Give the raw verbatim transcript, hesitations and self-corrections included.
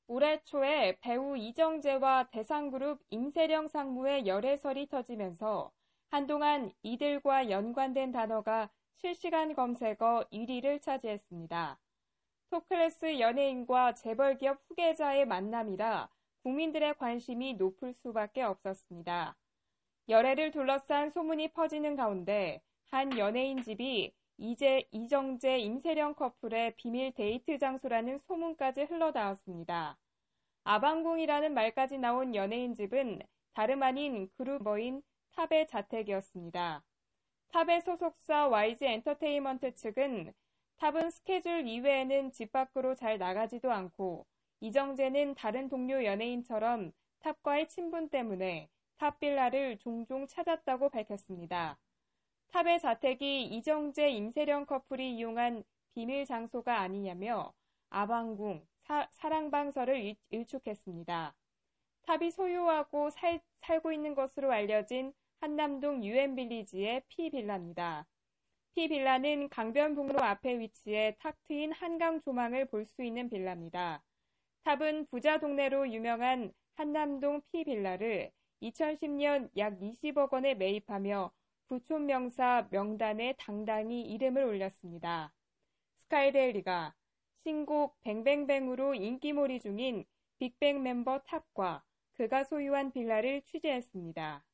올해 초에 배우 이정재와 대상그룹 임세령 상무의 열애설이 터지면서 한동안 이들과 연관된 단어가 실시간 검색어 일 위를 차지했습니다. 톱클래스 연예인과 재벌기업 후계자의 만남이라 국민들의 관심이 높을 수밖에 없었습니다. 열애를 둘러싼 소문이 퍼지는 가운데 한 연예인 집이 이제 이정재, 임세령 커플의 비밀 데이트 장소라는 소문까지 흘러나왔습니다. 아방궁이라는 말까지 나온 연예인 집은 다름 아닌 그룹머인 탑의 자택이었습니다. 탑의 소속사 와이지 엔터테인먼트 측은 탑은 스케줄 이외에는 집 밖으로 잘 나가지도 않고 이정재는 다른 동료 연예인처럼 탑과의 친분 때문에 탑 빌라를 종종 찾았다고 밝혔습니다. 탑의 자택이 이정재, 임세령 커플이 이용한 비밀 장소가 아니냐며 아방궁, 사, 사랑방설을 일축했습니다. 탑이 소유하고 살, 살고 있는 것으로 알려진 한남동 유엔빌리지의 P빌라입니다. P빌라는 강변북로 앞에 위치해 탁 트인 한강 조망을 볼 수 있는 빌라입니다. 탑은 부자 동네로 유명한 한남동 P빌라를 이천십 년 약 이십억 원에 매입하며 부촌 명사 명단에 당당히 이름을 올렸습니다. 스카이데일리가 신곡 뱅뱅뱅으로 인기몰이 중인 빅뱅 멤버 탑과 그가 소유한 빌라를 취재했습니다.